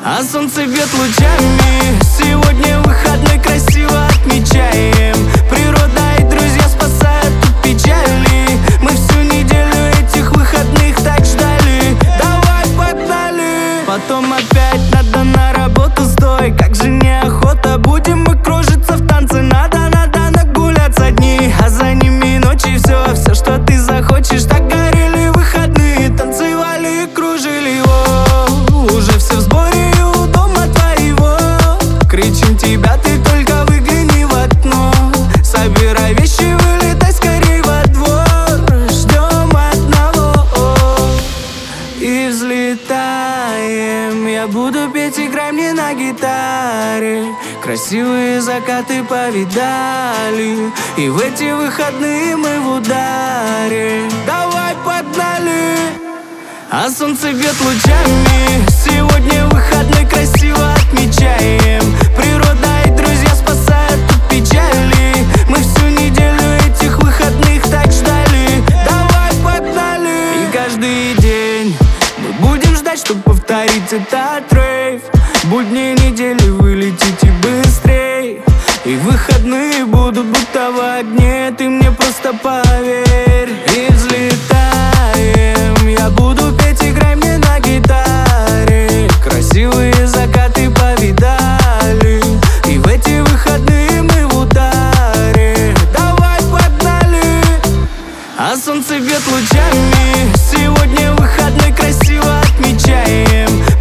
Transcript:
а солнце бьет лучами. Сегодня выходной, красиво отмечаем. Природа и друзья спасают от печали. Мы всю неделю этих выходных так ждали. Давай погнали! Потом опять надо на работу, стой. Как же неохота, будем мы кружиться в танце. Надо нагуляться дни, а за ними ночи. Все, что ты захочешь. Так горели выходные, танцевали и кружили. Уже все в сборе и у дома твоего. Кричим тебя, ты только выгляни в окно. Собирай вещи, вылетай скорей во двор. Ждем одного и взлетаем. Я буду петь, играй мне на гитаре. Красивые закаты повидали, и в эти выходные мы в ударе. Давай погнали! А солнце бьет лучами. Сегодня выходной, красиво отмечаем. Природа и друзья спасают от печали. Мы всю неделю этих выходных так ждали. Давай погнали! И каждый день мы будем ждать, чтобы повторить этот рейв. Будние недели вы летите быстрей, и выходные будут будто в огне. Ты мне просто поверь. И взлетаем. Я буду петь, играй мне на гитаре. Красивые закаты повидали, и в эти выходные мы в ударе. Давай погнали! А солнце бьет лучами. Сегодня выходной, красиво отмечаем.